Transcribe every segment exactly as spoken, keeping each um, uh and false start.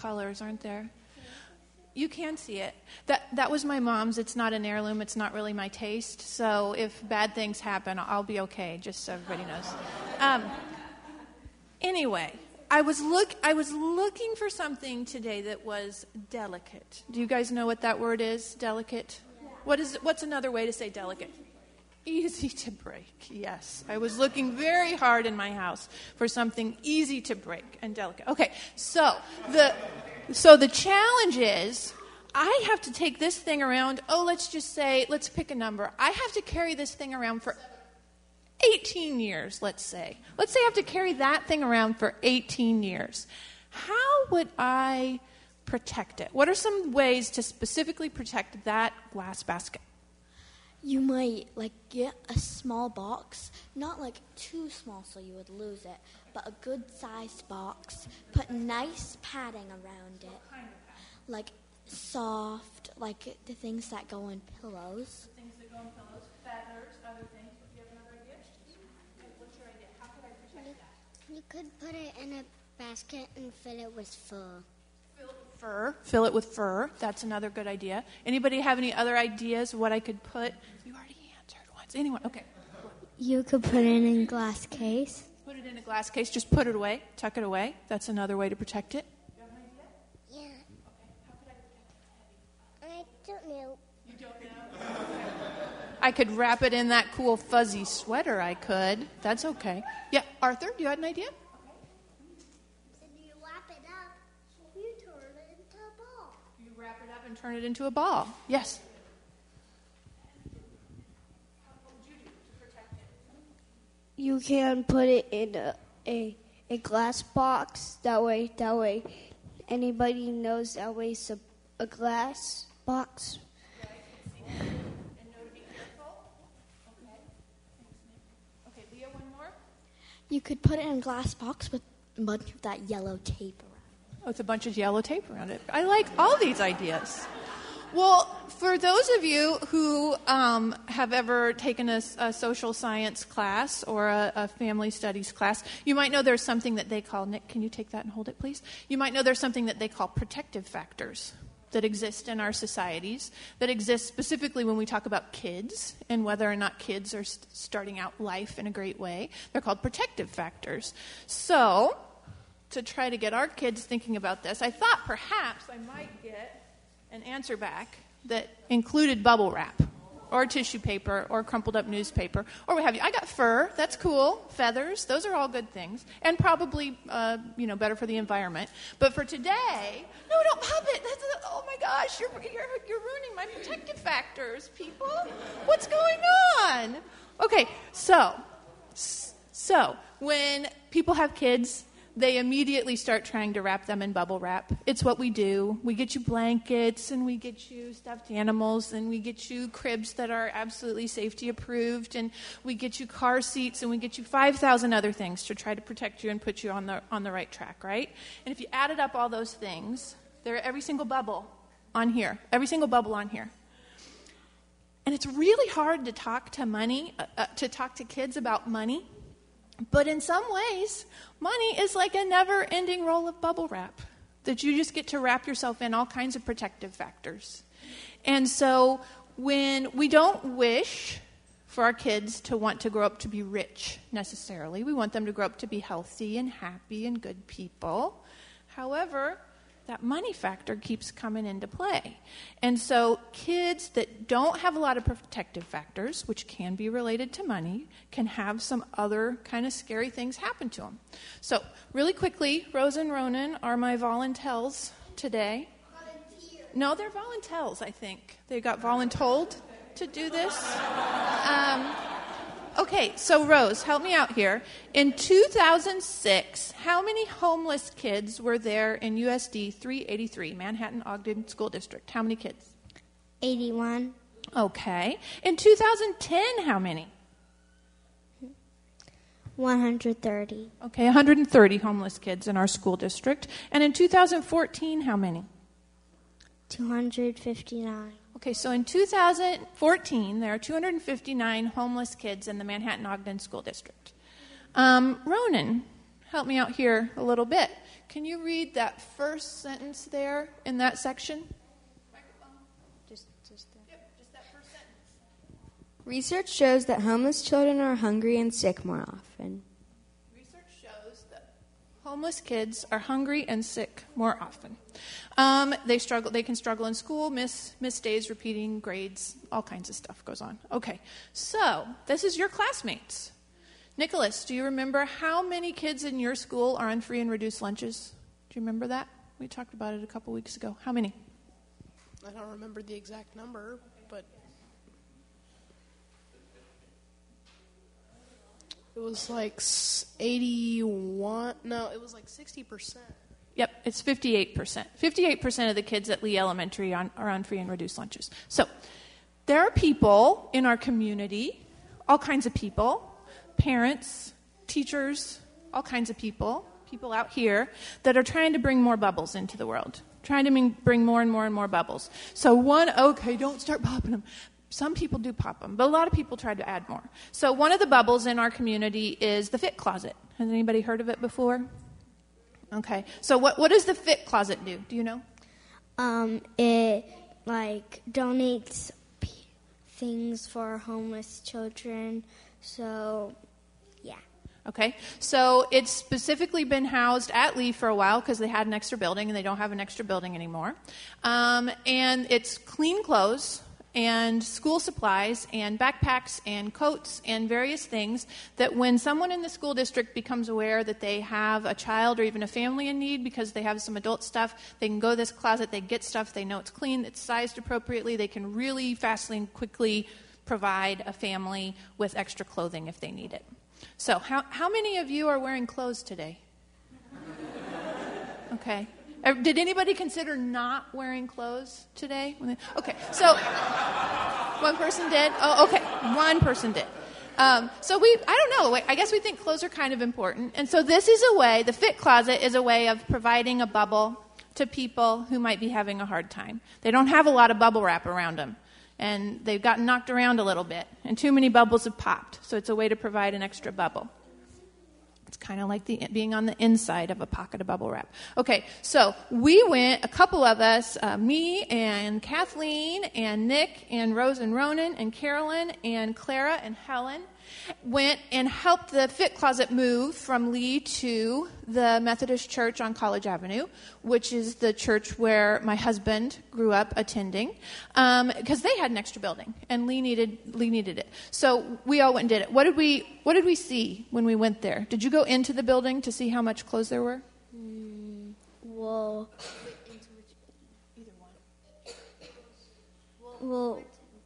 colors, aren't there? You can see it. That that was my mom's. It's not an heirloom. It's not really my taste. So if bad things happen, I'll be okay, just so everybody knows. Um, anyway, I was look I was looking for something today that was delicate. Do you guys know what that word is, delicate? Yeah. What is what's another way to say delicate? Easy to break, yes. I was looking very hard in my house for something easy to break and delicate. Okay, so the so the challenge is I have to take this thing around, oh, let's just say, let's pick a number. I have to carry this thing around for eighteen years, let's say. Let's say I have to carry that thing around for eighteen years. How would I protect it? What are some ways to specifically protect that glass basket? You might, like, get a small box, not, like, too small so you would lose it, but a good-sized box. Put nice padding around it. What kind of padding? Like, soft, like the things that go in pillows. The things that go in pillows, feathers, other things. Do you have another idea? What's your idea? How could I protect that? You could put it in a basket and fill it with fur. Fill it with fur. Fill it with fur. That's another good idea. Anybody have any other ideas of what I could put? You already answered once. Anyone? Okay. You could put it in a glass case. Put it in a glass case. Just put it away. Tuck it away. That's another way to protect it. Do you have an idea? Yeah. Okay. How could I protect it? I don't know. You don't know? Okay. I could wrap it in that cool fuzzy sweater. I could. That's okay. Yeah. Arthur, do you have an idea? And turn it into a ball. Yes. What would you do to protect it? You can put it in a, a a glass box. That way, that way, anybody knows that way it's a, a glass box. Right. And know to be careful. Okay. Okay, Leah, one more. You could put it in a glass box with a bunch of that yellow tape around. Oh, it's a bunch of yellow tape around it. I like all these ideas. Well, for those of you who um, have ever taken a, a social science class or a, a family studies class, you might know there's something that they call, Nick, can you take that and hold it, please? You might know there's something that they call protective factors that exist in our societies, that exist specifically when we talk about kids and whether or not kids are st- starting out life in a great way. They're called protective factors. So, to try to get our kids thinking about this, I thought perhaps I might get an answer back that included bubble wrap or tissue paper or crumpled up newspaper or what have you. I got fur. That's cool. Feathers. Those are all good things. And probably, uh, you know, better for the environment. But for today, no, don't pop it. That's a, oh, my gosh. You're, you're, you're ruining my protective factors, people. What's going on? Okay, so, so when people have kids, they immediately start trying to wrap them in bubble wrap. It's what we do. We get you blankets, and we get you stuffed animals, and we get you cribs that are absolutely safety approved, and we get you car seats, and we get you five thousand other things to try to protect you and put you on the on the right track, right? And if you added up all those things, they're every single bubble on here, every single bubble on here. And it's really hard to talk to money, uh, uh, to talk to kids about money. But in some ways, money is like a never-ending roll of bubble wrap that you just get to wrap yourself in all kinds of protective factors. And so when we don't wish for our kids to want to grow up to be rich necessarily, we want them to grow up to be healthy and happy and good people. However, that money factor keeps coming into play. And so kids that don't have a lot of protective factors, which can be related to money, can have some other kind of scary things happen to them. So really quickly, Rose and Ronan are my volunteers today. Volunteer. No, they're volunteers, I think. They got voluntold to do this. Um, okay, so Rose, help me out here. In two thousand six, how many homeless kids were there in U S D three eighty-three, Manhattan-Ogden School District? How many kids? eighty-one. Okay. In two thousand ten, how many? one hundred thirty. Okay, one hundred thirty homeless kids in our school district. And in two thousand fourteen, how many? two hundred fifty-nine. Okay, so in two thousand fourteen, there are two hundred fifty-nine homeless kids in the Manhattan-Ogden School District. Um, Ronan, help me out here a little bit. can you read that first sentence there in that section? Just, just that. Yep, just that first sentence. Research shows that homeless children are hungry and sick more often. Research shows that homeless kids are hungry and sick more often. Um, they struggle. They can struggle in school, miss miss days, repeating grades, all kinds of stuff goes on. Okay, so this is your classmates. Nicholas, do you remember how many kids in your school are on free and reduced lunches? Do you remember that? We talked about it a couple weeks ago. How many? I don't remember the exact number, but it was like eighty-one. No, it was like sixty percent. Yep, it's fifty-eight percent. fifty-eight percent of the kids at Lee Elementary on, are on free and reduced lunches. So there are people in our community, all kinds of people, parents, teachers, all kinds of people, people out here that are trying to bring more bubbles into the world, trying to mean, bring more and more and more bubbles. So one, okay, don't start popping them. Some people do pop them, but a lot of people try to add more. So one of the bubbles in our community is the Fit Closet. Has anybody heard of it before? Okay. So what, what does the Fit Closet do? Do you know? Um, it, like, donates p- things for homeless children. So, yeah. Okay. So it's specifically been housed at Lee for a while because they had an extra building and they don't have an extra building anymore. Um, and it's clean clothes and school supplies and backpacks and coats and various things that when someone in the school district becomes aware that they have a child or even a family in need because they have some adult stuff, they can go to this closet, they get stuff, they know it's clean, it's sized appropriately, they can really fastly and quickly provide a family with extra clothing if they need it. So how, how many of you are wearing clothes today? Okay. Did anybody consider not wearing clothes today? Okay, so one person did. Oh, okay, one person did. Um, so we, I don't know, I guess we think clothes are kind of important. And so this is a way, the Fit Closet is a way of providing a bubble to people who might be having a hard time. They don't have a lot of bubble wrap around them. And they've gotten knocked around a little bit. And too many bubbles have popped. So it's a way to provide an extra bubble. It's kind of like the, being on the inside of a pocket of bubble wrap. Okay, so we went, a couple of us, uh, me and Kathleen and Nick and Rose and Ronan and Carolyn and Clara and Helen went and helped the Fit Closet move from Lee to the Methodist Church on College Avenue, which is the church where my husband grew up attending, um, because they had an extra building and Lee needed Lee needed it. So we all went and did it. What did we What did we see when we went there? Did you go into the building to see how much clothes there were? Mm, well, well.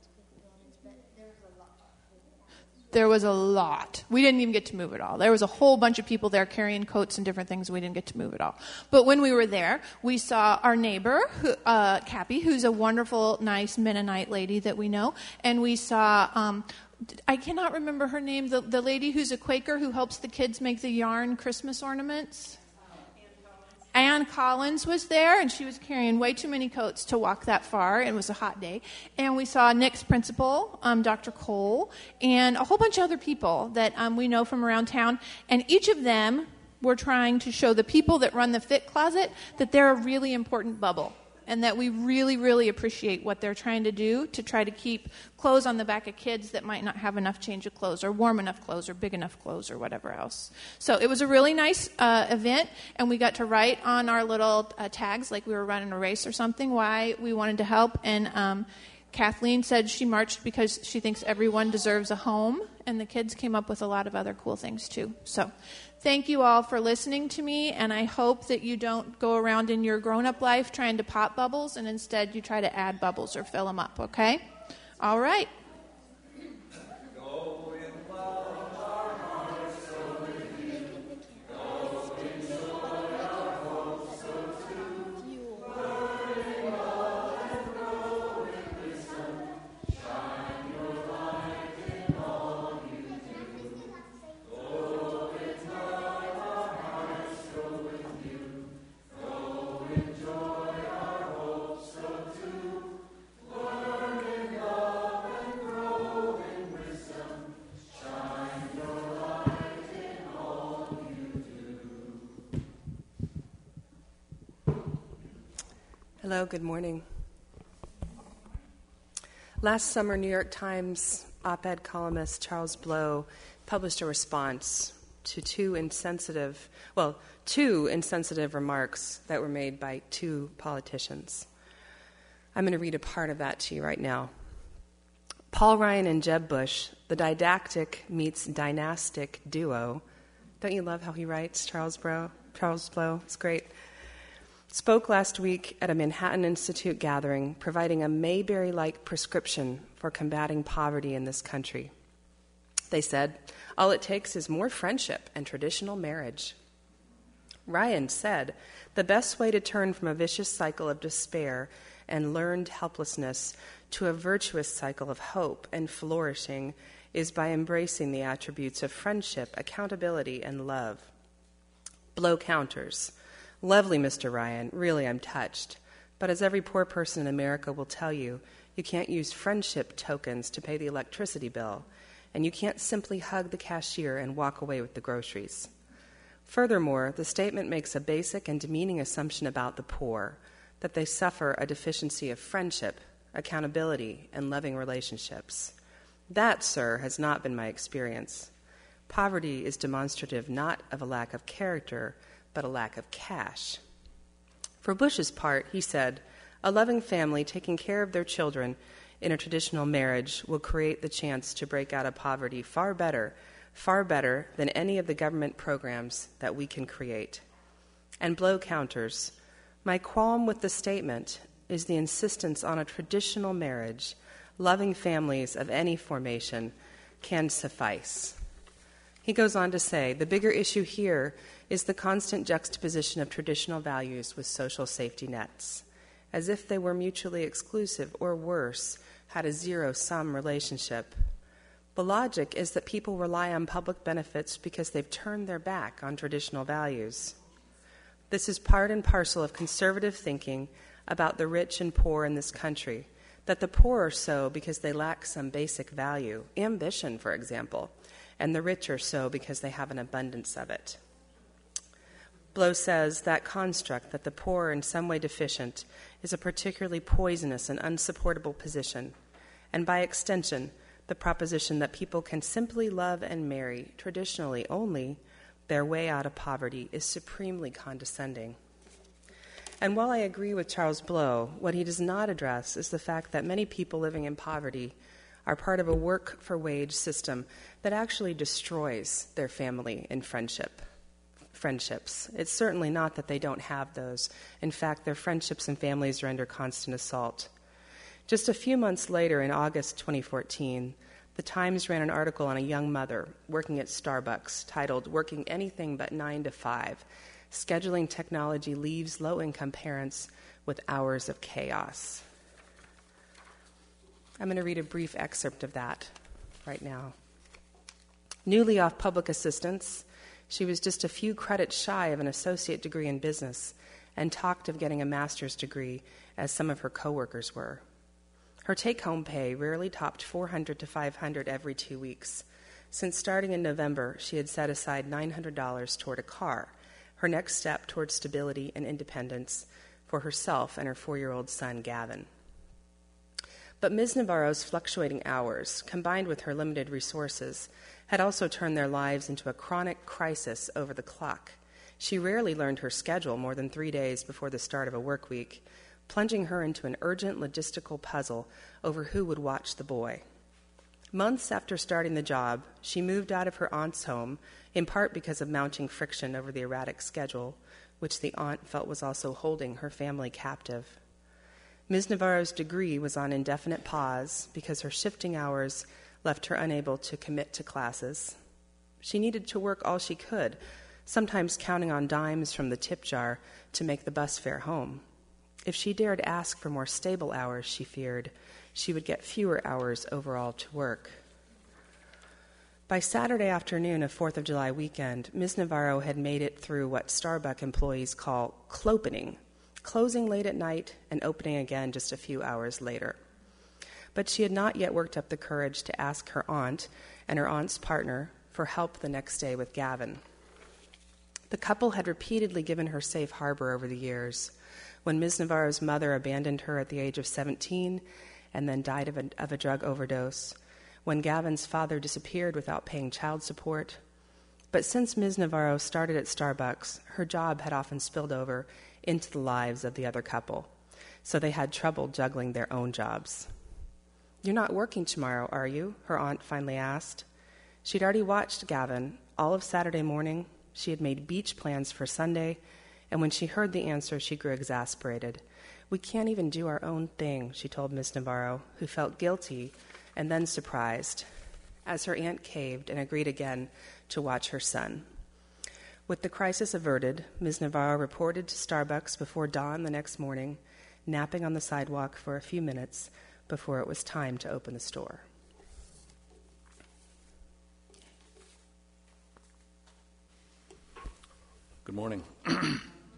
There was a lot. We didn't even get to move it all. There was a whole bunch of people there carrying coats and different things, and we didn't get to move it all. But when we were there, we saw our neighbor, who, uh, Cappy, who's a wonderful, nice Mennonite lady that we know, and we saw, um, I cannot remember her name, the, the lady who's a Quaker who helps the kids make the yarn Christmas ornaments. Ann Collins was there, and she was carrying way too many coats to walk that far. It was a hot day. And we saw Nick's principal, um, Doctor Cole, and a whole bunch of other people that um, we know from around town. And each of them were trying to show the people that run the Fit Closet that they're a really important bubble and that we really, really appreciate what they're trying to do to try to keep clothes on the back of kids that might not have enough change of clothes or warm enough clothes or big enough clothes or whatever else. So it was a really nice uh, event, and we got to write on our little uh, tags like we were running a race or something why we wanted to help. And um, Kathleen said she marched because she thinks everyone deserves a home, and the kids came up with a lot of other cool things too. So thank you all for listening to me, and I hope that you don't go around in your grown-up life trying to pop bubbles, and instead you try to add bubbles or fill them up, okay? All right. Hello, good morning. Last summer, New York Times op-ed columnist Charles Blow published a response to two insensitive, well, two insensitive remarks that were made by two politicians. I'm going to read a part of that to you right now. Paul Ryan and Jeb Bush, the didactic meets dynastic duo. Don't you love how he writes, Charles Blow? Charles Blow, it's great. Spoke last week at a Manhattan Institute gathering, providing a Mayberry-like prescription for combating poverty in this country. They said, all it takes is more friendship and traditional marriage. Ryan said, the best way to turn from a vicious cycle of despair and learned helplessness to a virtuous cycle of hope and flourishing is by embracing the attributes of friendship, accountability, and love. Blow counters. Lovely, Mister Ryan. Really, I'm touched. But as every poor person in America will tell you, you can't use friendship tokens to pay the electricity bill, and you can't simply hug the cashier and walk away with the groceries. Furthermore, the statement makes a basic and demeaning assumption about the poor, that they suffer a deficiency of friendship, accountability, and loving relationships. That, sir, has not been my experience. Poverty is demonstrative not of a lack of character, but a lack of cash. For Bush's part, he said, a loving family taking care of their children in a traditional marriage will create the chance to break out of poverty far better, far better than any of the government programs that we can create. And Blow counters, my qualm with the statement is the insistence on a traditional marriage. Loving families of any formation can suffice. He goes on to say, the bigger issue here is the constant juxtaposition of traditional values with social safety nets, as if they were mutually exclusive or worse, had a zero-sum relationship. The logic is that people rely on public benefits because they've turned their back on traditional values. This is part and parcel of conservative thinking about the rich and poor in this country, that the poor are so because they lack some basic value, ambition, for example, and the rich are so because they have an abundance of it. Blow says that construct, that the poor are in some way deficient, is a particularly poisonous and unsupportable position, and by extension, the proposition that people can simply love and marry, traditionally only, their way out of poverty is supremely condescending. And while I agree with Charles Blow, what he does not address is the fact that many people living in poverty are part of a work-for-wage system that actually destroys their family and friendship, friendships. It's certainly not that they don't have those. In fact, their friendships and families are under constant assault. Just a few months later, in August twenty fourteen, the Times ran an article on a young mother working at Starbucks titled, Working Anything But Nine to Five, Scheduling Technology Leaves Low-Income Parents with Hours of Chaos. I'm going to read a brief excerpt of that right now. Newly off public assistance, she was just a few credits shy of an associate degree in business and talked of getting a master's degree, as some of her coworkers were. Her take-home pay rarely topped four hundred to five hundred dollars every two weeks. Since starting in November, she had set aside nine hundred dollars toward a car, her next step toward stability and independence for herself and her four-year-old son, Gavin. But Miz Navarro's fluctuating hours, combined with her limited resources, had also turned their lives into a chronic crisis over the clock. She rarely learned her schedule more than three days before the start of a work week, plunging her into an urgent logistical puzzle over who would watch the boy. Months after starting the job, she moved out of her aunt's home, in part because of mounting friction over the erratic schedule, which the aunt felt was also holding her family captive. Miz Navarro's degree was on indefinite pause because her shifting hours left her unable to commit to classes. She needed to work all she could, sometimes counting on dimes from the tip jar to make the bus fare home. If she dared ask for more stable hours, she feared, she would get fewer hours overall to work. By Saturday afternoon of fourth of July weekend, Miz Navarro had made it through what Starbucks employees call clopening, closing late at night and opening again just a few hours later. But she had not yet worked up the courage to ask her aunt and her aunt's partner for help the next day with Gavin. The couple had repeatedly given her safe harbor over the years. when Miz Navarro's mother abandoned her at the age of seventeen and then died of a, of a drug overdose, when Gavin's father disappeared without paying child support. But since Miz Navarro started at Starbucks, her job had often spilled over into the lives of the other couple, so they had trouble juggling their own jobs. "You're not working tomorrow, are you?" her aunt finally asked. She'd already watched Gavin all of Saturday morning. She had made beach plans for Sunday, and when she heard the answer, she grew exasperated. "We can't even do our own thing," she told Miz Navarro, who felt guilty and then surprised, as her aunt caved and agreed again to watch her son. With the crisis averted, Miz Navarro reported to Starbucks before dawn the next morning, napping on the sidewalk for a few minutes before it was time to open the store. Good morning. uh,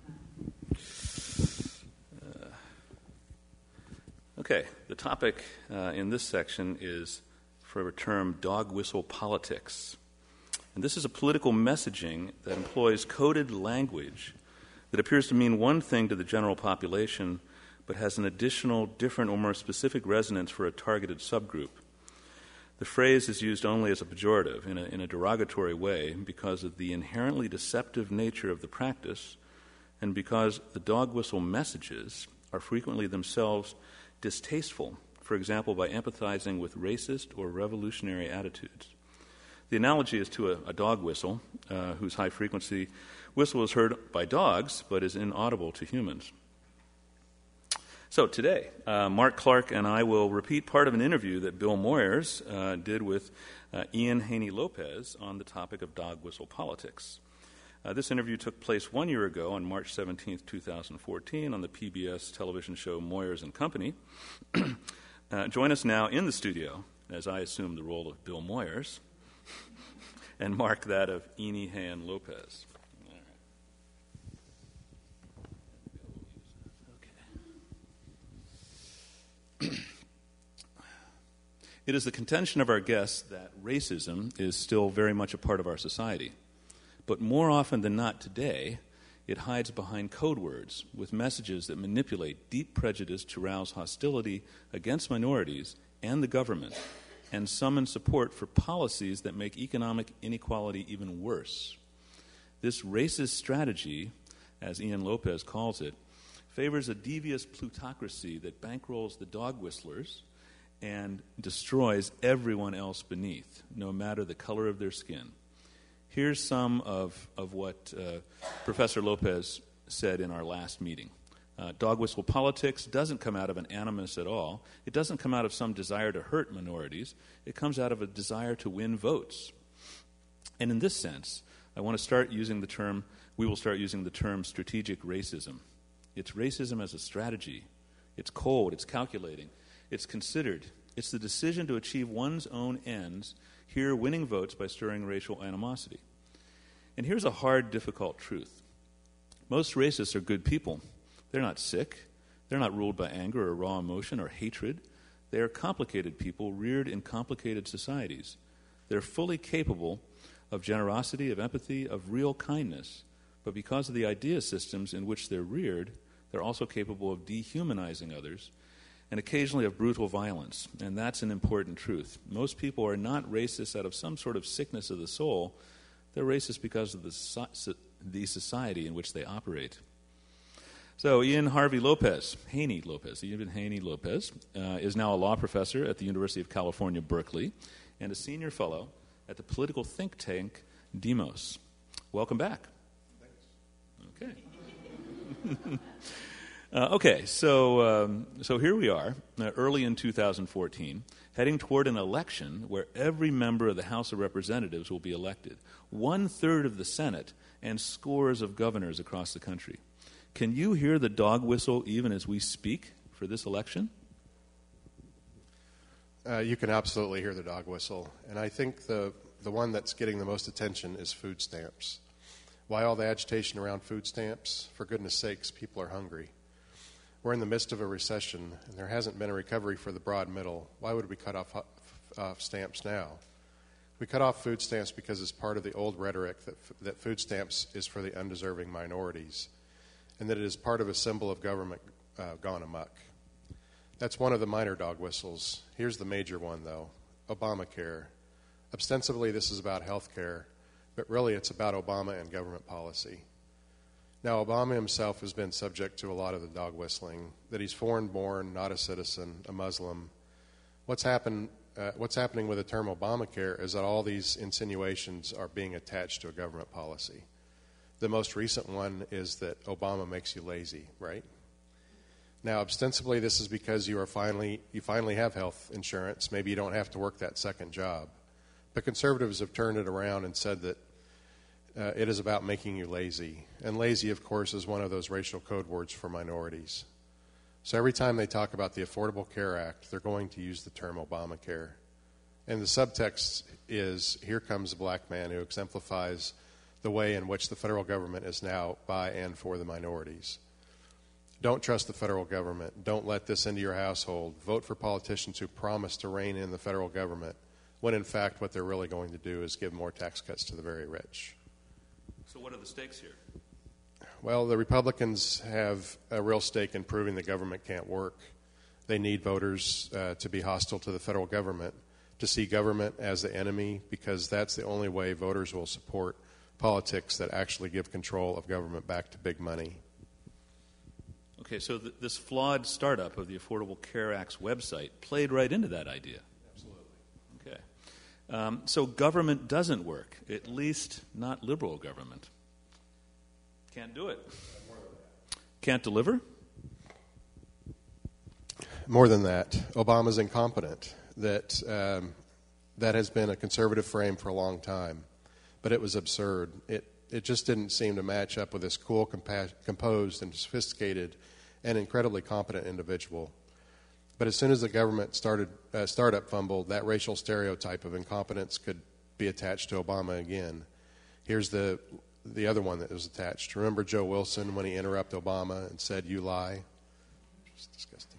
okay, the topic uh, in this section is for a term dog whistle politics. And this is a political messaging that employs coded language that appears to mean one thing to the general population, but has an additional, different, or more specific resonance for a targeted subgroup. The phrase is used only as a pejorative, in a, in a derogatory way, because of the inherently deceptive nature of the practice, and because the dog whistle messages are frequently themselves distasteful, for example, by empathizing with racist or revolutionary attitudes. The analogy is to a, a dog whistle, uh, whose high-frequency whistle is heard by dogs, but is inaudible to humans. So today, uh, Mark Clark and I will repeat part of an interview that Bill Moyers uh, did with uh, Ian Haney-Lopez on the topic of dog whistle politics. Uh, this interview took place one year ago on March seventeenth, twenty fourteen on the P B S television show Moyers and Company. uh, join us now in the studio, as I assume the role of Bill Moyers, and Mark that of Ian Haney-Lopez. It is the contention of our guests that racism is still very much a part of our society. But more often than not today, it hides behind code words with messages that manipulate deep prejudice to rouse hostility against minorities and the government, and summon support for policies that make economic inequality even worse. This racist strategy, as Ian Lopez calls it, favors a devious plutocracy that bankrolls the dog whistlers and destroys everyone else beneath, no matter the color of their skin. Here's some of, of what uh, Professor Lopez said in our last meeting. Uh, dog whistle politics doesn't come out of an animus at all. It doesn't come out of some desire to hurt minorities. It comes out of a desire to win votes. And in this sense, I want to start using the term, we will start using the term strategic racism. It's racism as a strategy. It's cold, it's calculating, it's considered. It's the decision to achieve one's own ends, here winning votes by stirring racial animosity. And here's a hard, difficult truth. Most racists are good people. They're not sick. They're not ruled by anger or raw emotion or hatred. They are complicated people reared in complicated societies. They're fully capable of generosity, of empathy, of real kindness. But because of the idea systems in which they're reared, they're also capable of dehumanizing others and occasionally of brutal violence. And that's an important truth. Most people are not racist out of some sort of sickness of the soul. They're racist because of the, so- the society in which they operate. So Ian Harvey Lopez, Haney Lopez, Ian Haney Lopez, uh, is now a law professor at the University of California, Berkeley, and a senior fellow at the political think tank Demos. Welcome back. Thanks. Okay. uh, okay, so um, so here we are, uh, early in two thousand fourteen, heading toward an election where every member of the House of Representatives will be elected, one-third of the Senate, and scores of governors across the country. Can you hear the dog whistle even as we speak for this election? Uh, you can absolutely hear the dog whistle. And I think the, the one that's getting the most attention is food stamps. Why all the agitation around food stamps? For goodness sakes, people are hungry. We're in the midst of a recession, and there hasn't been a recovery for the broad middle. Why would we cut off, off stamps now? We cut off food stamps because it's part of the old rhetoric that, that food stamps is for the undeserving minorities. and that it is part of a symbol of government uh, gone amok. That's one of the minor dog whistles. Here's the major one, though, Obamacare. Ostensibly, this is about health care, but really it's about Obama and government policy. Now, Obama himself has been subject to a lot of the dog whistling, that he's foreign-born, not a citizen, a Muslim. What's happened, uh, what's happening with the term Obamacare is that all these insinuations are being attached to a government policy. The most recent one is that Obama makes you lazy, right? Now, ostensibly, this is because you are finally you finally have health insurance. Maybe you don't have to work that second job. But conservatives have turned it around and said that uh, it is about making you lazy. And lazy, of course, is one of those racial code words for minorities. So every time they talk about the Affordable Care Act, they're going to use the term Obamacare. And the subtext is, here comes a black man who exemplifies the way in which the federal government is now by and for the minorities. Don't trust the federal government. Don't let this into your household. Vote for politicians who promise to rein in the federal government, when in fact what they're really going to do is give more tax cuts to the very rich. So what are the stakes here? Well, the Republicans have a real stake in proving the government can't work. They need voters uh, to be hostile to the federal government, to see government as the enemy, because that's the only way voters will support politics that actually give control of government back to big money. Okay, so th- this flawed startup of the Affordable Care Act's website played right into that idea. Absolutely. Okay. Um, so government doesn't work, at least not liberal government. Can't do it. Can't deliver? More than that, Obama's incompetent. That um, that has been a conservative frame for a long time, but it was absurd. It it just didn't seem to match up with this cool, compa- composed, and sophisticated, and incredibly competent individual. But as soon as the government started uh, startup fumbled, that racial stereotype of incompetence could be attached to Obama again. Here's the the other one that was attached. Remember Joe Wilson when he interrupted Obama and said, "You lie"? It's disgusting.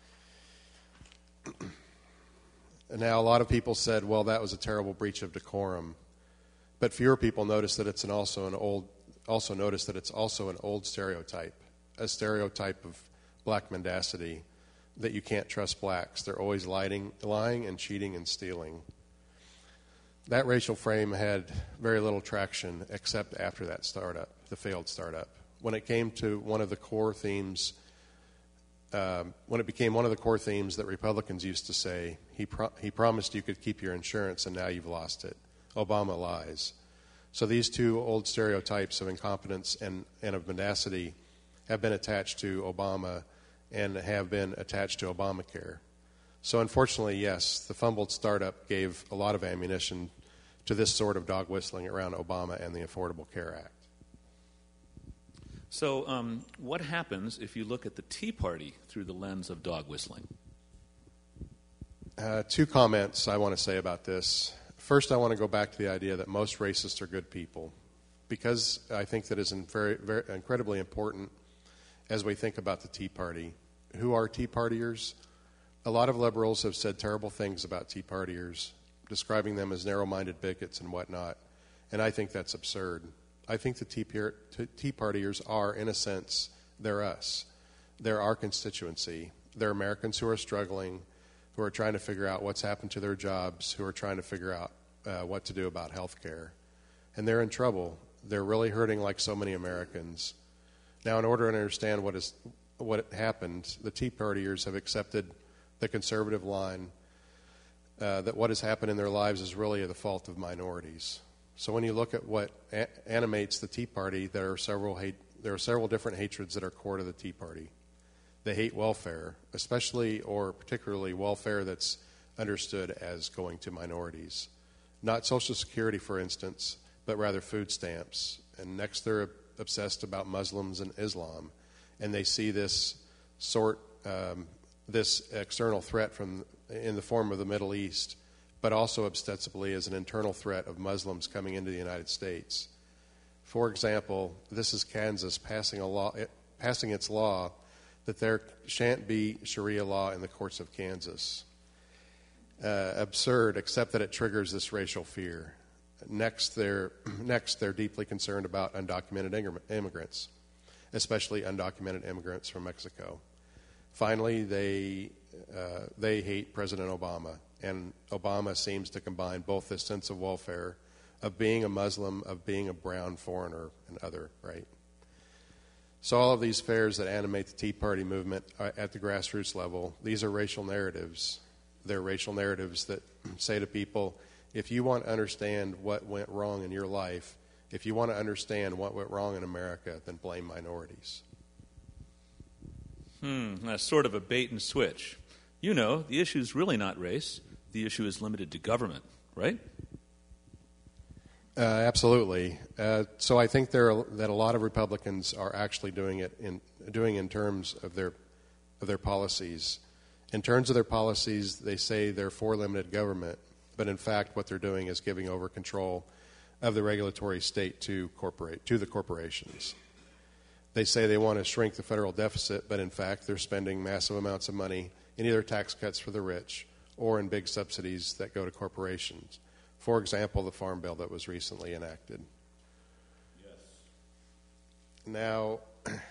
And now a lot of people said, well, that was a terrible breach of decorum. But fewer people notice that it's an also an old also notice that it's also an old stereotype, a stereotype of black mendacity, that you can't trust blacks. They're always lying, lying and cheating and stealing. That racial frame had very little traction except after that startup, the failed startup. When it came to one of the core themes Um, when it became one of the core themes that Republicans used to say, he pro- he promised you could keep your insurance and now you've lost it. Obama lies. So these two old stereotypes of incompetence and, and of mendacity have been attached to Obama and have been attached to Obamacare. So unfortunately, yes, the fumbled startup gave a lot of ammunition to this sort of dog whistling around Obama and the Affordable Care Act. So um, what happens if you look at the Tea Party through the lens of dog whistling? Uh, two comments I want to say about this. First, I want to go back to the idea that most racists are good people, because I think that is in very, very incredibly important as we think about the Tea Party. Who are Tea Partiers? A lot of liberals have said terrible things about Tea Partiers, describing them as narrow-minded bigots and whatnot, and I think that's absurd. I think the Tea, Tea Partiers are, in a sense, they're us. They're our constituency. They're Americans who are struggling, who are trying to figure out what's happened to their jobs, who are trying to figure out uh, what to do about health care. And they're in trouble. They're really hurting like so many Americans. Now, in order to understand what is what happened, the Tea Partiers have accepted the conservative line uh, that what has happened in their lives is really the fault of minorities. So when you look at what a- animates the Tea Party, there are several hate, there are several different hatreds that are core to the Tea Party. They hate welfare, especially or particularly welfare that's understood as going to minorities. Not Social Security, for instance, but rather food stamps. And next they're obsessed about Muslims and Islam. And they see this sort, um, this external threat from in the form of the Middle East, but also ostensibly as an internal threat of Muslims coming into the United States. For example, this is Kansas passing a law, passing its law that there shan't be Sharia law in the courts of Kansas. Uh, absurd, except that it triggers this racial fear. Next, they're next they're deeply concerned about undocumented immigrants, especially undocumented immigrants from Mexico. Finally, they, uh, they hate President Obama, and Obama seems to combine both this sense of welfare, of being a Muslim, of being a brown foreigner, and other, right? So all of these fears that animate the Tea Party movement are at the grassroots level, these are racial narratives. They're racial narratives that say to people, if you want to understand what went wrong in your life, if you want to understand what went wrong in America, then blame minorities. Hmm, that's sort of a bait and switch. You know, the issue is really not race. The issue is limited to government, right? Uh, absolutely. Uh, so I think there are, that a lot of Republicans are actually doing it in doing in terms of their of their policies. In terms of their policies, they say they're for limited government, but in fact, what they're doing is giving over control of the regulatory state to corporate to the corporations. They say they want to shrink the federal deficit, but in fact, they're spending massive amounts of money in either tax cuts for the rich or in big subsidies that go to corporations. For example, the farm bill that was recently enacted. Yes. Now,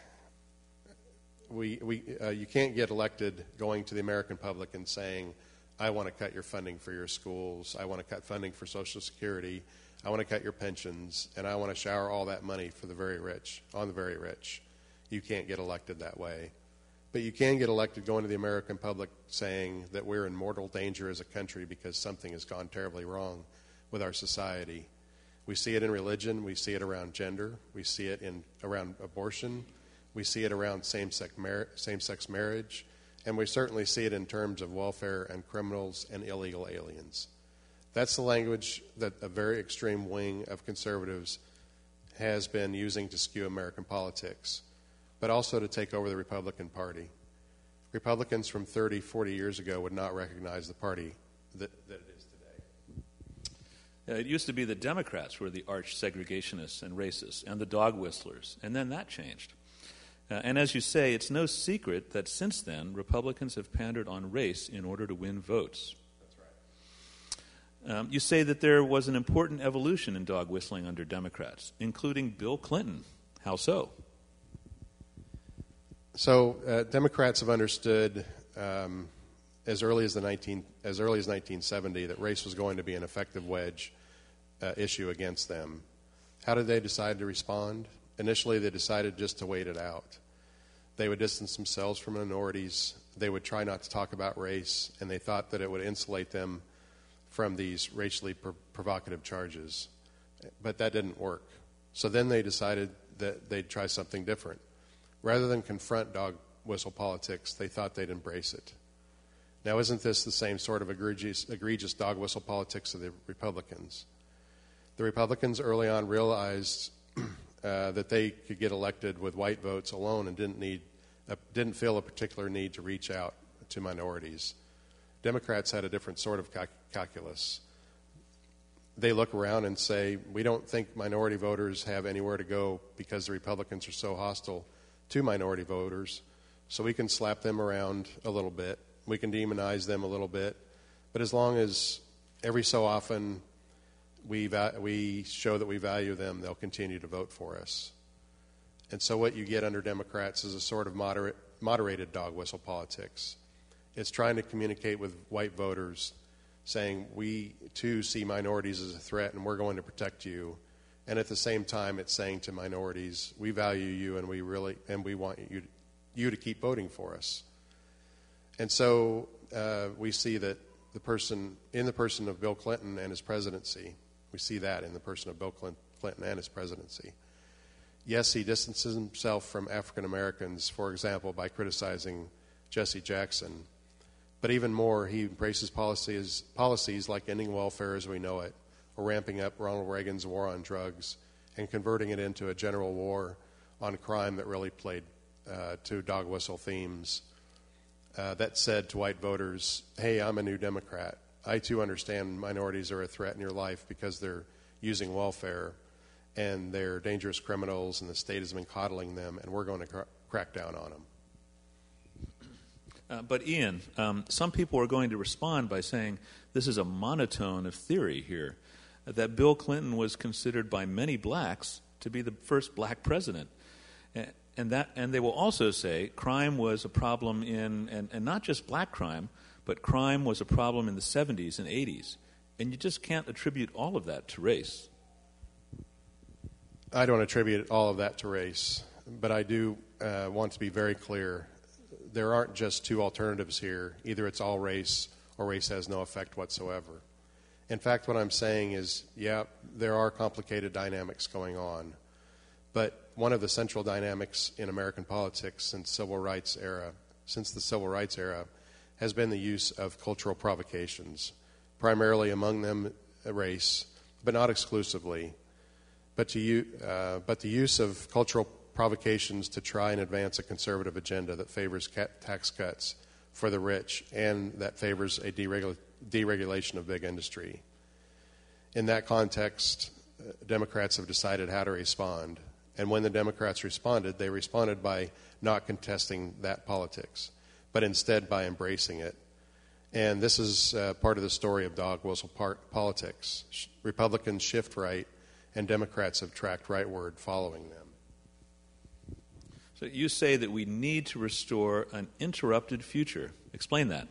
we, we, uh, you can't get elected going to the American public and saying, I want to cut your funding for your schools, I want to cut funding for Social Security, I want to cut your pensions, and I want to shower all that money for the very rich, on the very rich. You can't get elected that way. But you can get elected going to the American public saying that we're in mortal danger as a country because something has gone terribly wrong with our society. We see it in religion, we see it around gender, we see it in around abortion, we see it around same-sex, mar- same-sex marriage, and we certainly see it in terms of welfare and criminals and illegal aliens. That's the language that a very extreme wing of conservatives has been using to skew American politics, but also to take over the Republican Party. Republicans from thirty, forty years ago would not recognize the party that, that it is today. Uh, it used to be the Democrats were the arch segregationists and racists and the dog whistlers, and then that changed. Uh, and as you say, it's no secret that since then, Republicans have pandered on race in order to win votes. That's right. Um, you say that there was an important evolution in dog whistling under Democrats, including Bill Clinton. How so? So uh, Democrats have understood um, as early as the nineteen as early as nineteen seventy that race was going to be an effective wedge uh, issue against them. How did they decide to respond? Initially, they decided just to wait it out. They would distance themselves from minorities. They would try not to talk about race, and they thought that it would insulate them from these racially pro- provocative charges. But that didn't work. So then they decided that they'd try something different. Rather than confront dog whistle politics, they thought they'd embrace it. Now, isn't this the same sort of egregious, egregious dog whistle politics of the Republicans? The Republicans early on realized uh, that they could get elected with white votes alone and didn't need, uh, didn't feel a particular need to reach out to minorities. Democrats had a different sort of cal- calculus. They look around and say, we don't think minority voters have anywhere to go because the Republicans are so hostile to minority voters, so we can slap them around a little bit. We can demonize them a little bit. But as long as every so often we va- we show that we value them, they'll continue to vote for us. And so what you get under Democrats is a sort of moderate, moderated dog whistle politics. It's trying to communicate with white voters, saying we too see minorities as a threat and we're going to protect you. And at the same time, it's saying to minorities, we value you and we really and we want you you to keep voting for us. And so uh, we see that the person in the person of Bill Clinton and his presidency, we see that in the person of Bill Clinton and his presidency. Yes, he distances himself from African Americans, for example, by criticizing Jesse Jackson. But even more, he embraces policies policies like ending welfare as we know it, or ramping up Ronald Reagan's war on drugs and converting it into a general war on crime that really played uh, to dog whistle themes. Uh, that said to white voters, hey, I'm a new Democrat. I too understand minorities are a threat in your life because they're using welfare and they're dangerous criminals and the state has been coddling them and we're going to cr- crack down on them. Uh, but Ian, um, some people are going to respond by saying this is a monotone of theory here, that Bill Clinton was considered by many blacks to be the first black president. And that, and they will also say crime was a problem in, and, and not just black crime, but crime was a problem in the seventies and eighties. And you just can't attribute all of that to race. I don't attribute all of that to race, but I do uh, want to be very clear. There aren't just two alternatives here. Either it's all race or race has no effect whatsoever. In fact, what I'm saying is, yeah, there are complicated dynamics going on, but one of the central dynamics in American politics since civil rights era, since the civil rights era, has been the use of cultural provocations, primarily among them race, but not exclusively. But to you, uh, but the use of cultural provocations to try and advance a conservative agenda that favors tax cuts for the rich and that favors a deregula- deregulation of big industry. In that context, uh, Democrats have decided how to respond. And when the Democrats responded, they responded by not contesting that politics, but instead by embracing it. And this is uh, part of the story of dog whistle part- politics. Sh- Republicans shift right, and Democrats have tracked rightward following them. So you say that we need to restore an interrupted future. Explain that.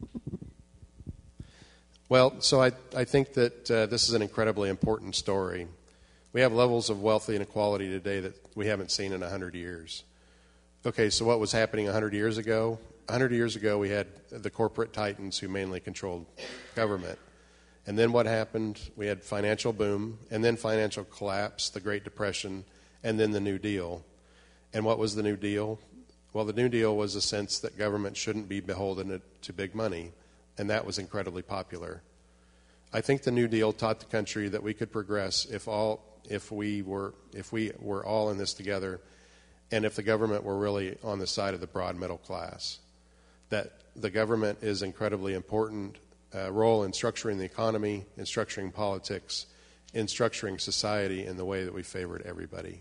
Well, so I, I think that uh, this is an incredibly important story. We have levels of wealth inequality today that we haven't seen in one hundred years. Okay, so what was happening one hundred years ago? one hundred years ago, we had the corporate titans who mainly controlled government. And then what happened? We had financial boom, and then financial collapse, the Great Depression, and then the New Deal. And what was the New Deal? Well, the New Deal was a sense that government shouldn't be beholden to big money, and that was incredibly popular. I think the New Deal taught the country that we could progress if all if we were if we were all in this together, and if the government were really on the side of the broad middle class. That the government is incredibly important uh, role in structuring the economy, in structuring politics, in structuring society in the way that we favored everybody.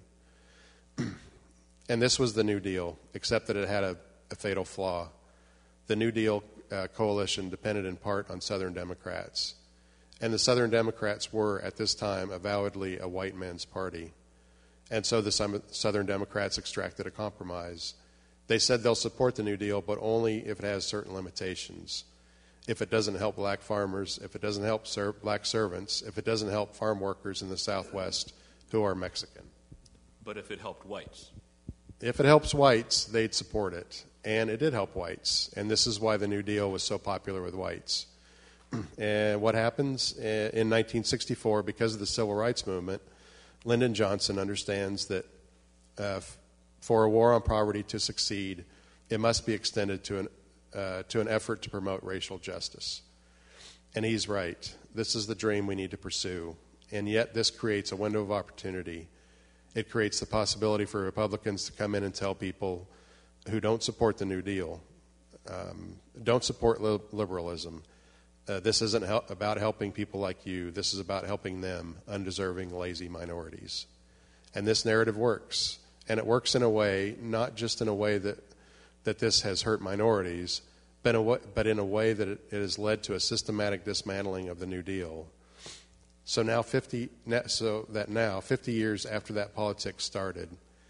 And this was the New Deal, except that it had a, a fatal flaw. The New Deal uh, coalition depended in part on Southern Democrats. And the Southern Democrats were, at this time, avowedly a white man's party. And so the Southern Democrats extracted a compromise. They said they'll support the New Deal, but only if it has certain limitations. If it doesn't help black farmers, if it doesn't help ser- black servants, if it doesn't help farm workers in the Southwest who are Mexican. But if it helped whites? If it helps whites, they'd support it. And it did help whites. And this is why the New Deal was so popular with whites. And what happens? In nineteen sixty-four, because of the Civil Rights Movement, Lyndon Johnson understands that uh, for a war on poverty to succeed, it must be extended to an, uh, to an effort to promote racial justice. And he's right. This is the dream we need to pursue. And yet this creates a window of opportunity. It creates the possibility for Republicans to come in and tell people who don't support the New Deal, um, don't support li- liberalism, uh, this isn't hel- about helping people like you. This is about helping them, undeserving, lazy minorities. And this narrative works. And it works in a way, not just in a way that, that this has hurt minorities, but in a way, but in a way that it, it has led to a systematic dismantling of the New Deal. So now, fifty, so that now, fifty years after that politics started,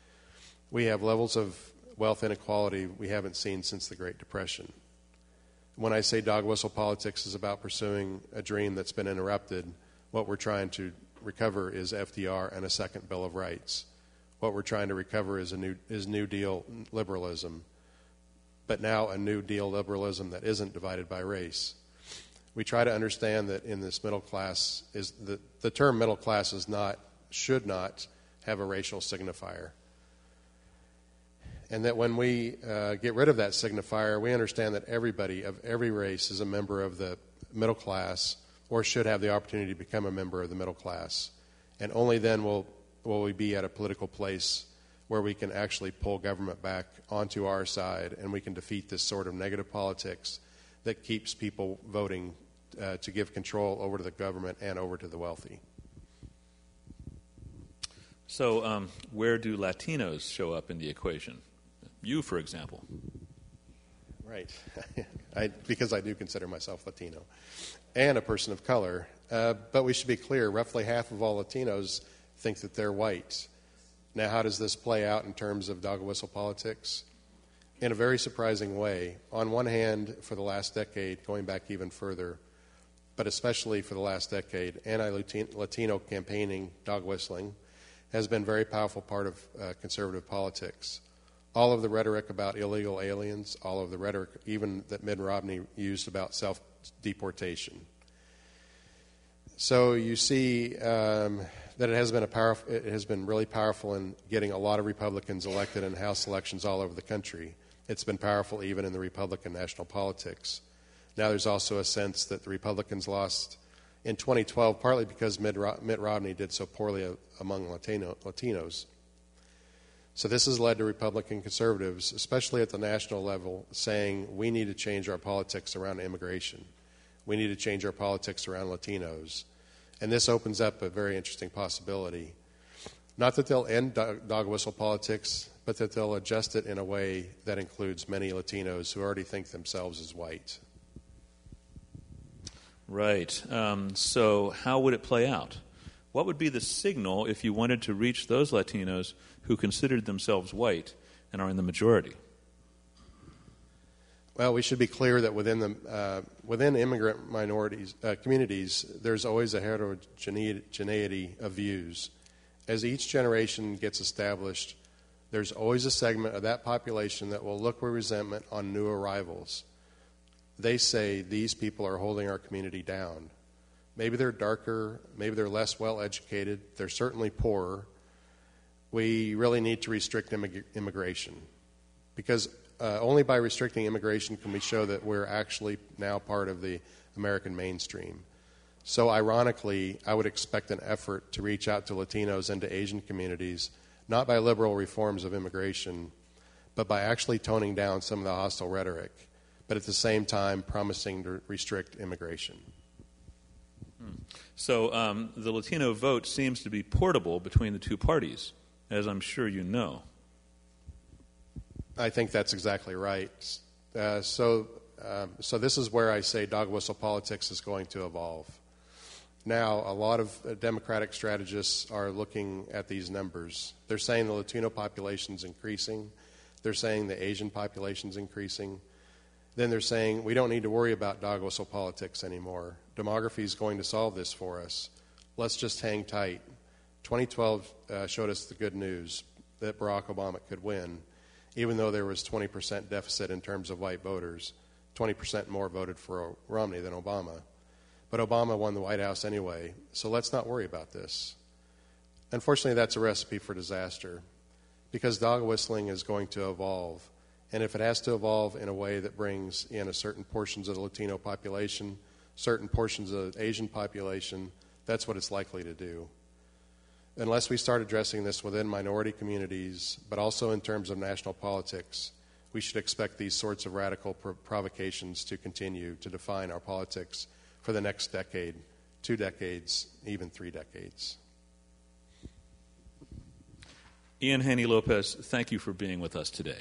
we have levels of wealth inequality we haven't seen since the Great Depression. When I say dog whistle politics is about pursuing a dream that's been interrupted, what we're trying to recover is F D R and a second Bill of Rights. What we're trying to recover is a new is New Deal liberalism, but now a New Deal liberalism that isn't divided by race. We try to understand that in this middle class, is the, the term middle class is not, should not have a racial signifier. And that when we uh, get rid of that signifier, we understand that everybody of every race is a member of the middle class or should have the opportunity to become a member of the middle class. And only then will, will we be at a political place where we can actually pull government back onto our side and we can defeat this sort of negative politics that keeps people voting uh, to give control over to the government and over to the wealthy. So um, where do Latinos show up in the equation? You, for example. Right. I, because I do consider myself Latino and a person of color. Uh, but we should be clear, roughly half of all Latinos think that they're white. Now, how does this play out in terms of dog whistle politics? In a very surprising way. On one hand, for the last decade, going back even further, but especially for the last decade, anti-Latino campaigning, dog whistling, has been a very powerful part of uh, conservative politics. All of the rhetoric about illegal aliens, all of the rhetoric even that Mitt Romney used about self-deportation. So you see um, that it has been a powerful, it has been really powerful in getting a lot of Republicans elected in House elections all over the country. It's been powerful even in the Republican national politics. Now there's also a sense that the Republicans lost in twenty twelve, partly because Mitt, Mitt Romney did so poorly among Latino, Latinos. So this has led to Republican conservatives, especially at the national level, saying we need to change our politics around immigration. We need to change our politics around Latinos. And this opens up a very interesting possibility. Not that they'll end dog, dog whistle politics, but that they'll adjust it in a way that includes many Latinos who already think themselves as white. Right. Um, so how would it play out? What would be the signal if you wanted to reach those Latinos who considered themselves white and are in the majority? Well, we should be clear that within the uh, within immigrant minorities uh, communities, there's always a heterogeneity of views. As each generation gets established, there's always a segment of that population that will look with resentment on new arrivals. They say these people are holding our community down. Maybe they're darker, maybe they're less well educated, they're certainly poorer. We really need to restrict immig- immigration because uh, only by restricting immigration can we show that we're actually now part of the American mainstream. So ironically, I would expect an effort to reach out to Latinos and to Asian communities, not by liberal reforms of immigration, but by actually toning down some of the hostile rhetoric, but at the same time promising to restrict immigration. So um, the Latino vote seems to be portable between the two parties, as I'm sure you know. I think that's exactly right. Uh, so, um, so this is where I say dog whistle politics is going to evolve. Now, a lot of uh, Democratic strategists are looking at these numbers. They're saying the Latino population's increasing. They're saying the Asian population's increasing. Then they're saying we don't need to worry about dog whistle politics anymore. Demography is going to solve this for us. Let's just hang tight. twenty twelve uh, showed us the good news that Barack Obama could win, even though there was twenty percent deficit in terms of white voters. twenty percent more voted for Romney than Obama. But Obama won the White House anyway, so let's not worry about this. Unfortunately, that's a recipe for disaster because dog whistling is going to evolve. And if it has to evolve in a way that brings in a certain portions of the Latino population, certain portions of the Asian population, that's what it's likely to do. Unless we start addressing this within minority communities, but also in terms of national politics, we should expect these sorts of radical prov- provocations to continue to define our politics for the next decade, two decades, even three decades. Ian Haney-Lopez, thank you for being with us today.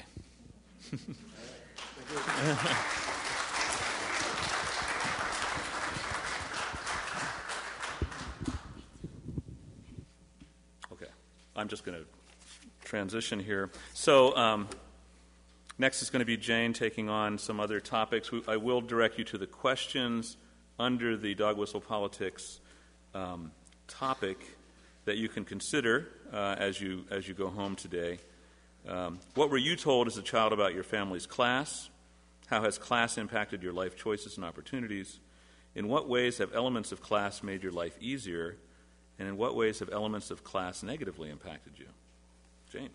Okay, I'm just going to transition here. So um, next is going to be Jane taking on some other topics. I will direct you to the questions under the dog whistle politics um, topic that you can consider uh, as you as you go home today. Um, what were you told as a child about your family's class? How has class impacted your life choices and opportunities? In what ways have elements of class made your life easier? And in what ways have elements of class negatively impacted you? Jane.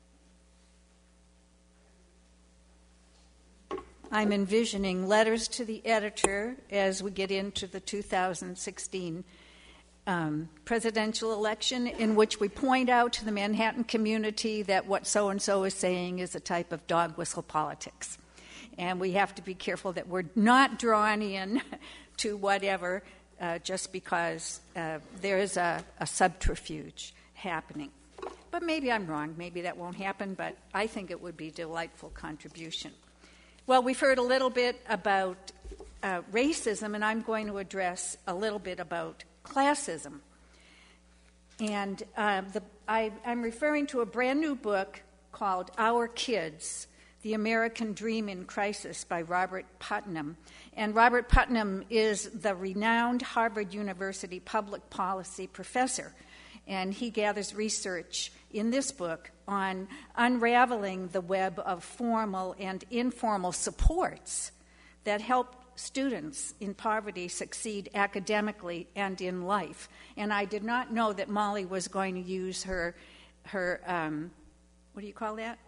I'm envisioning letters to the editor as we get into the two thousand sixteen um, presidential election, in which we point out to the Manhattan community that what so-and-so is saying is a type of dog whistle politics. And we have to be careful that we're not drawn in to whatever uh, just because uh, there is a, a subterfuge happening. But maybe I'm wrong. Maybe that won't happen, but I think it would be a delightful contribution. Well, we've heard a little bit about uh, racism, and I'm going to address a little bit about classism. And uh, the, I, I'm referring to a brand new book called Our Kids, The American Dream in Crisis by Robert Putnam. And Robert Putnam is the renowned Harvard University public policy professor. And he gathers research in this book on unraveling the web of formal and informal supports that help students in poverty succeed academically and in life. And I did not know that Molly was going to use her, her um, what do you call that?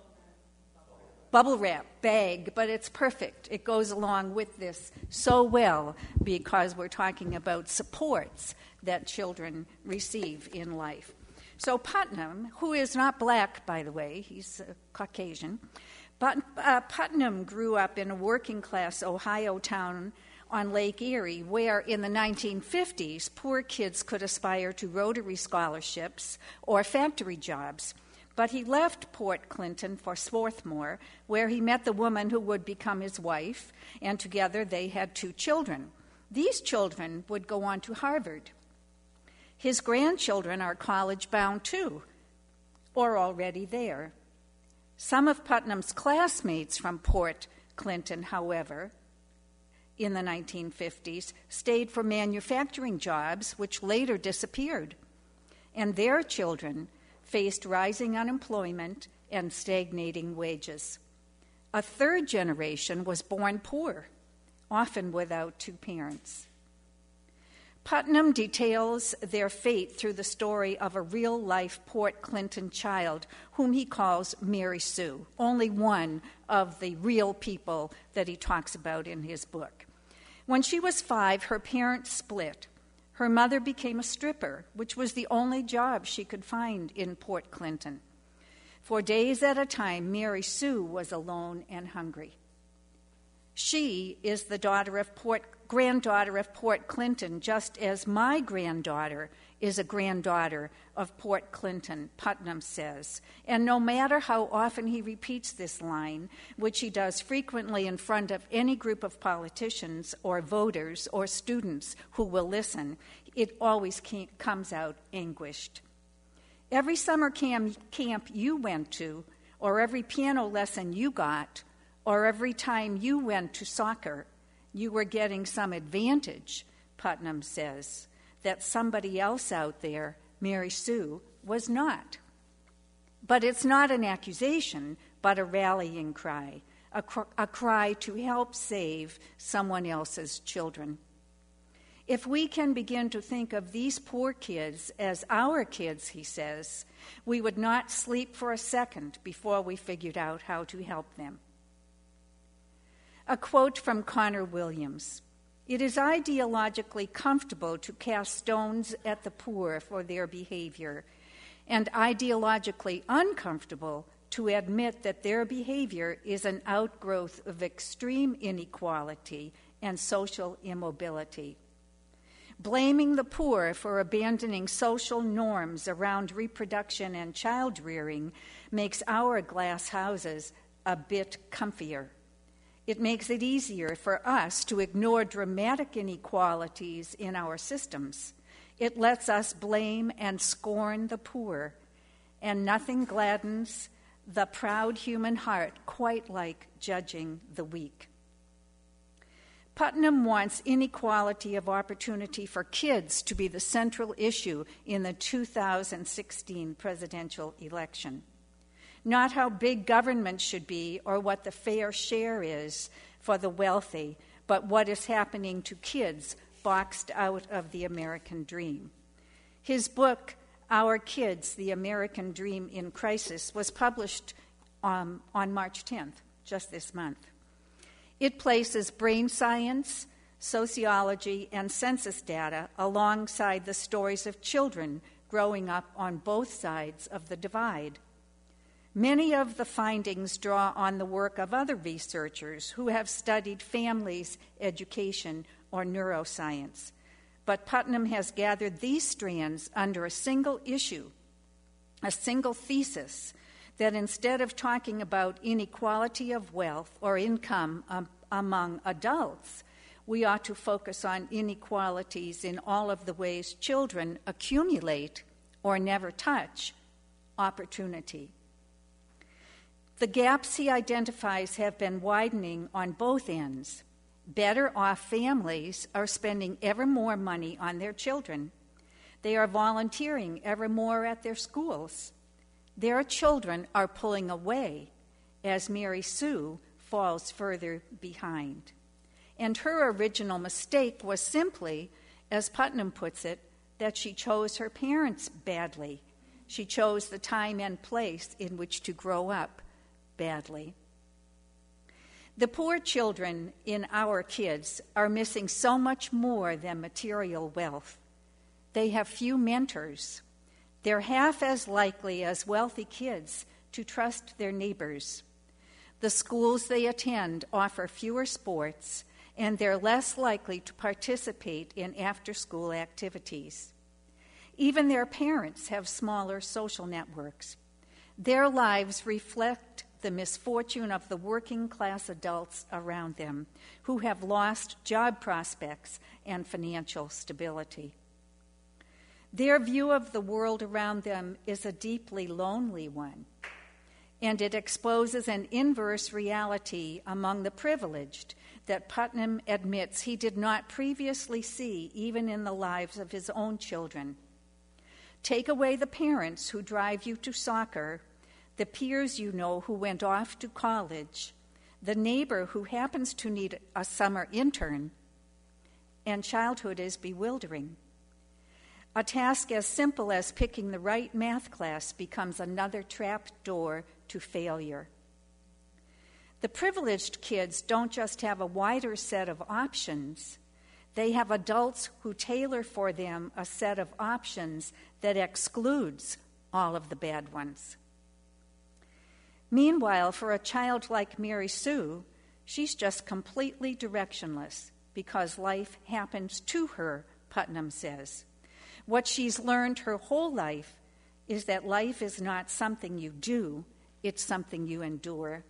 Bubble wrap bag, but it's perfect. It goes along with this so well because we're talking about supports that children receive in life. So Putnam, who is not black, by the way, he's uh, Caucasian, but uh, Putnam grew up in a working-class Ohio town on Lake Erie where in the nineteen fifties poor kids could aspire to Rotary scholarships or factory jobs. But he left Port Clinton for Swarthmore, where he met the woman who would become his wife, and together they had two children. These children would go on to Harvard. His grandchildren are college-bound too, or already there. Some of Putnam's classmates from Port Clinton, however, in the nineteen fifties, stayed for manufacturing jobs, which later disappeared. And their children faced rising unemployment and stagnating wages. A third generation was born poor, often without two parents. Putnam details their fate through the story of a real-life Port Clinton child whom he calls Mary Sue, only one of the real people that he talks about in his book. When she was five, her parents split. Her mother became a stripper, which was the only job she could find in Port Clinton. For days at a time, Mary Sue was alone and hungry. She is the daughter of Port, granddaughter of Port Clinton, just as my granddaughter is a granddaughter of Port Clinton, Putnam says. And no matter how often he repeats this line, which he does frequently in front of any group of politicians or voters or students who will listen, it always came, comes out anguished. Every summer camp, camp you went to, or every piano lesson you got, or every time you went to soccer, you were getting some advantage, Putnam says, that somebody else out there, Mary Sue, was not. But it's not an accusation, but a rallying cry, a, cr- a cry to help save someone else's children. If we can begin to think of these poor kids as our kids, he says, we would not sleep for a second before we figured out how to help them. A quote from Connor Williams: "It is ideologically comfortable to cast stones at the poor for their behavior, and ideologically uncomfortable to admit that their behavior is an outgrowth of extreme inequality and social immobility. Blaming the poor for abandoning social norms around reproduction and child-rearing makes our glass houses a bit comfier. It makes it easier for us to ignore dramatic inequalities in our systems. It lets us blame and scorn the poor, and nothing gladdens the proud human heart quite like judging the weak." Putnam wants inequality of opportunity for kids to be the central issue in the two thousand sixteen presidential election. Not how big government should be or what the fair share is for the wealthy, but what is happening to kids boxed out of the American dream. His book, Our Kids, The American Dream in Crisis, was published um, on March tenth, just this month. It places brain science, sociology, and census data alongside the stories of children growing up on both sides of the divide. Many of the findings draw on the work of other researchers who have studied families, education, or neuroscience. But Putnam has gathered these strands under a single issue, a single thesis, that instead of talking about inequality of wealth or income um, among adults, we ought to focus on inequalities in all of the ways children accumulate or never touch opportunity. The gaps he identifies have been widening on both ends. Better off families are spending ever more money on their children. They are volunteering ever more at their schools. Their children are pulling away as Mary Sue falls further behind. And her original mistake was simply, as Putnam puts it, that she chose her parents badly. She chose the time and place in which to grow up badly. The poor children in our kids are missing so much more than material wealth. They have few mentors. They're half as likely as wealthy kids to trust their neighbors. The schools they attend offer fewer sports, and they're less likely to participate in after-school activities. Even their parents have smaller social networks. Their lives reflect the misfortune of the working-class adults around them who have lost job prospects and financial stability. Their view of the world around them is a deeply lonely one, and it exposes an inverse reality among the privileged that Putnam admits he did not previously see even in the lives of his own children. Take away the parents who drive you to soccer, the peers you know who went off to college, the neighbor who happens to need a summer intern, and childhood is bewildering. A task as simple as picking the right math class becomes another trap door to failure. The privileged kids don't just have a wider set of options, they have adults who tailor for them a set of options that excludes all of the bad ones. Meanwhile, for a child like Mary Sue, she's just completely directionless because life happens to her, Putnam says. What she's learned her whole life is that life is not something you do, it's something you endure.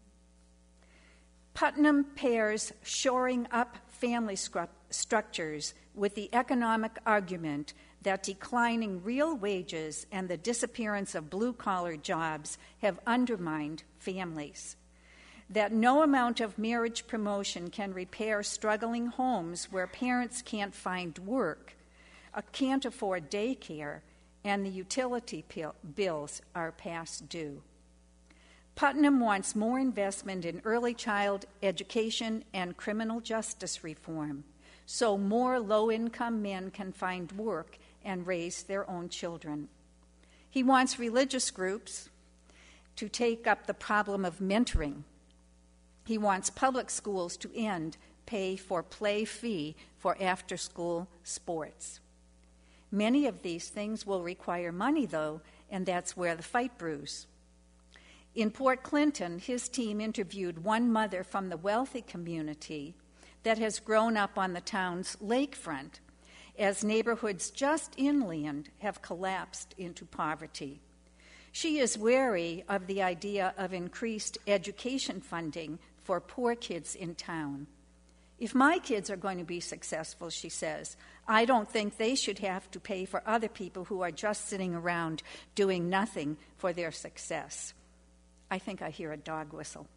Putnam pairs shoring up family scru- structures with the economic argument that declining real wages and the disappearance of blue-collar jobs have undermined families, that no amount of marriage promotion can repair struggling homes where parents can't find work, uh, can't afford daycare, and the utility pil- bills are past due. Putnam wants more investment in early child education and criminal justice reform, so more low-income men can find work and raise their own children. He wants religious groups to take up the problem of mentoring. He wants public schools to end pay for play fee for after-school sports. Many of these things will require money, though, and that's where the fight brews. In Port Clinton, his team interviewed one mother from the wealthy community that has grown up on the town's lakefront as neighborhoods just inland have collapsed into poverty. She is wary of the idea of increased education funding for poor kids in town. If my kids are going to be successful, she says, I don't think they should have to pay for other people who are just sitting around doing nothing for their success. I think I hear a dog whistle.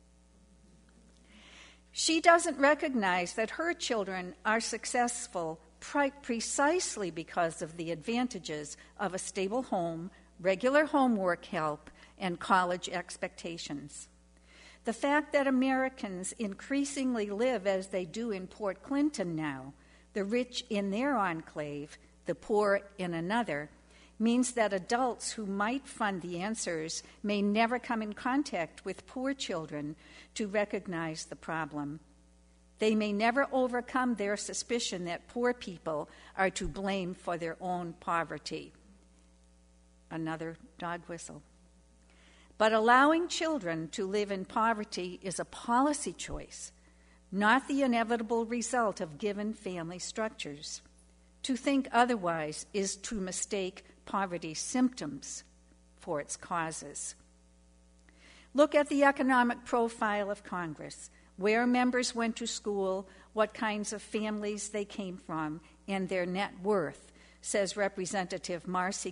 She doesn't recognize that her children are successful pre- precisely because of the advantages of a stable home, regular homework help, and college expectations. The fact that Americans increasingly live as they do in Port Clinton now, the rich in their enclave, the poor in another, means that adults who might fund the answers may never come in contact with poor children to recognize the problem. They may never overcome their suspicion that poor people are to blame for their own poverty. Another dog whistle. But allowing children to live in poverty is a policy choice, not the inevitable result of given family structures. To think otherwise is to mistake poverty symptoms for its causes. Look at the economic profile of Congress, where members went to school, what kinds of families they came from, and their net worth, says Representative Marcy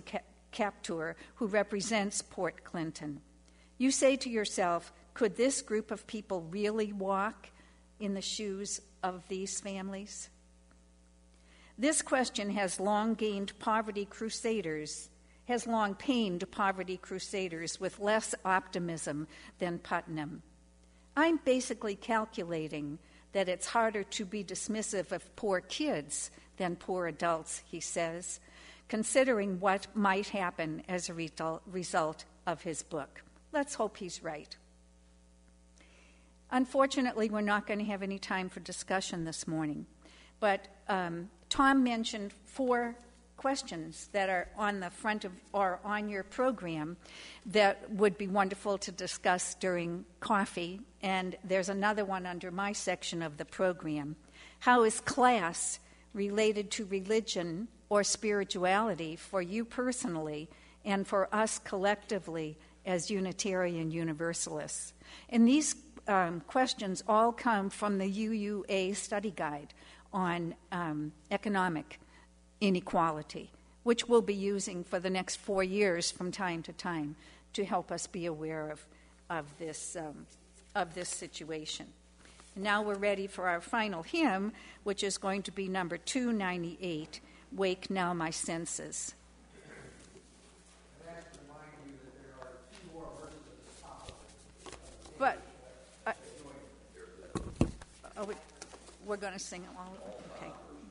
Kaptur, who represents Port Clinton. You say to yourself, could this group of people really walk in the shoes of these families? This question has long gained poverty crusaders, has long pained poverty crusaders with less optimism than Putnam. I'm basically calculating that it's harder to be dismissive of poor kids than poor adults, he says, considering what might happen as a result of his book. Let's hope he's right. Unfortunately, we're not going to have any time for discussion this morning, but um, Tom mentioned four questions that are on the front of or on your program that would be wonderful to discuss during coffee, and there's another one under my section of the program. How is class related to religion or spirituality for you personally and for us collectively as Unitarian Universalists? And these um, questions all come from the U U A study guide on um, economic inequality, which we'll be using for the next four years from time to time to help us be aware of, of, this, um, of this situation. Now we're ready for our final hymn, which is going to be number two ninety-eight, Wake Now My Senses. But uh, oh, we, we're going to sing it all. Okay.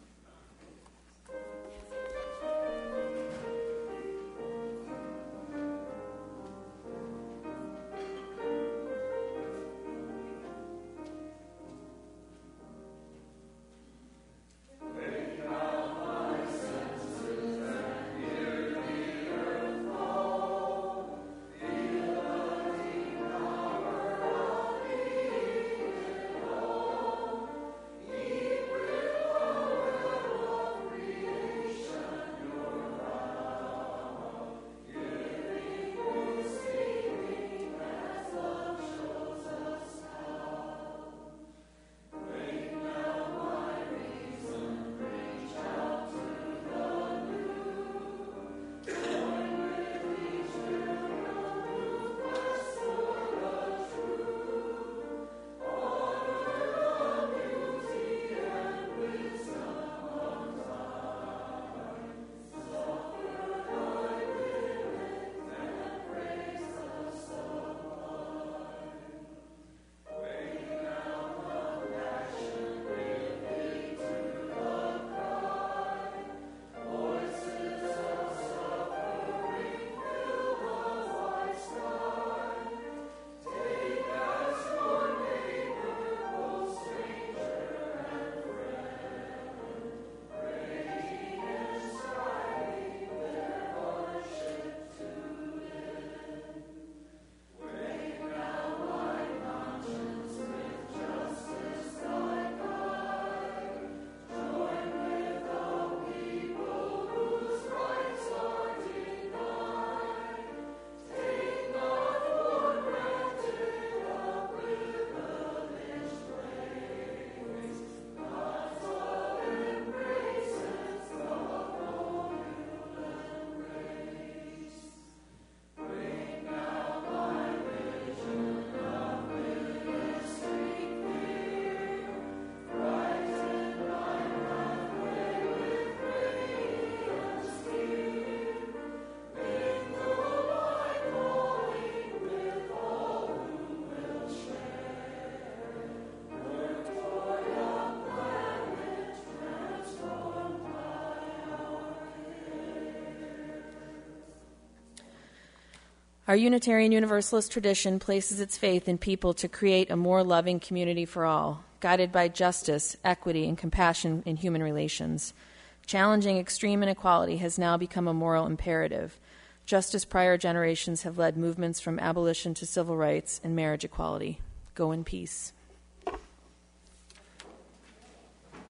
Our Unitarian Universalist tradition places its faith in people to create a more loving community for all, guided by justice, equity, and compassion in human relations. Challenging extreme inequality has now become a moral imperative, just as prior generations have led movements from abolition to civil rights and marriage equality. Go in peace.